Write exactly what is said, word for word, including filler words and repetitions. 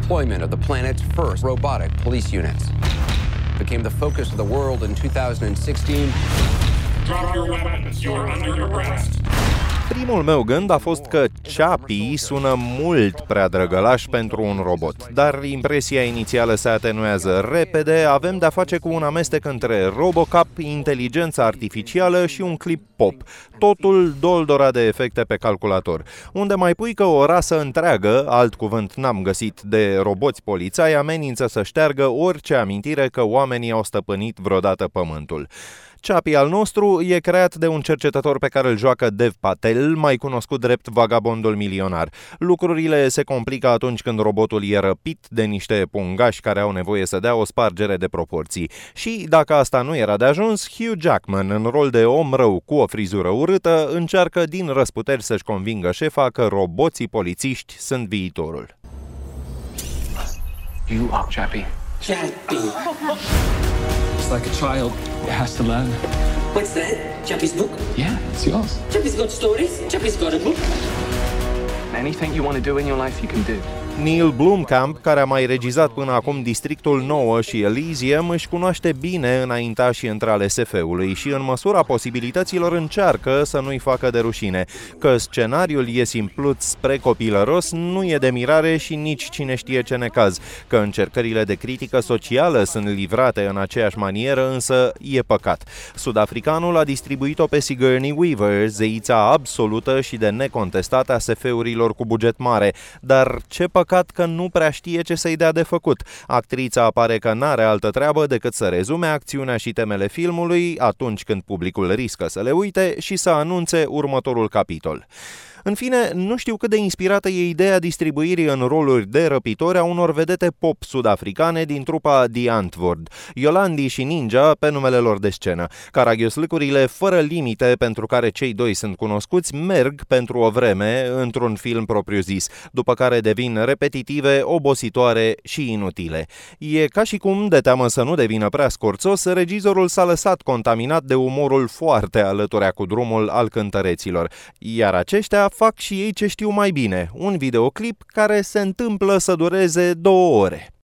deployment of the planet's first robotic police units. Became the focus of the world in two thousand sixteen. Drop your weapons, you're under arrest. Primul meu gând a fost că Chappie sună mult prea drăgălaș pentru un robot, dar impresia inițială se atenuează repede, avem de-a face cu un amestec între RoboCop, inteligența artificială și un clip pop, totul doldora de efecte pe calculator. Unde mai pui că o rasă întreagă, alt cuvânt n-am găsit, de roboți polițai amenință să șteargă orice amintire că oamenii au stăpânit vreodată pământul. Chappie al nostru e creat de un cercetător pe care îl joacă Dev Patel, mai cunoscut drept vagabondul milionar. Lucrurile se complică atunci când robotul e răpit de niște pungași care au nevoie să dea o spargere de proporții. Și, dacă asta nu era de ajuns, Hugh Jackman, în rol de om rău cu o frizură urâtă, încearcă din răsputeri să-și convingă șefa că roboții polițiști sunt viitorul. You are Chappie. Chappie. It's like a child. It has to learn. What's that? Chappie's book? Yeah, it's yours. Chappie's got stories. Chappie's got a book. Anything you want to do in your life, you can do. Neil Blomkamp, care a mai regizat până acum Districtul nouă și Elysium, își cunoaște bine înaintașii între ale S F-ului și în măsura posibilităților încearcă să nu-i facă de rușine. Că scenariul e simplut spre copilăros nu e de mirare și nici cine știe ce necaz. Că încercările de critică socială sunt livrate în aceeași manieră, însă e păcat. Sud-africanul a distribuit-o pe Sigourney Weaver, zeița absolută și de necontestată a S F-urilor cu buget mare, dar ce păcat că nu prea știe ce să-i dea de făcut. Actrița pare că n-are altă treabă decât să rezume acțiunea și temele filmului atunci când publicul riscă să le uite și să anunțe următorul capitol. În fine, nu știu cât de inspirată e ideea distribuirii în roluri de răpitori a unor vedete pop sud-africane din trupa The Antwoord, Yolandi și Ninja pe numele lor de scenă. Caragioslucurile fără limite pentru care cei doi sunt cunoscuți merg pentru o vreme într-un film propriu-zis, după care devin repetitive, obositoare și inutile. E ca și cum, de teamă să nu devină prea scorțos, regizorul s-a lăsat contaminat de umorul foarte alăturea cu drumul al cântăreților, iar aceștia fac și ei ce știu mai bine, un videoclip care se întâmplă să dureze două ore.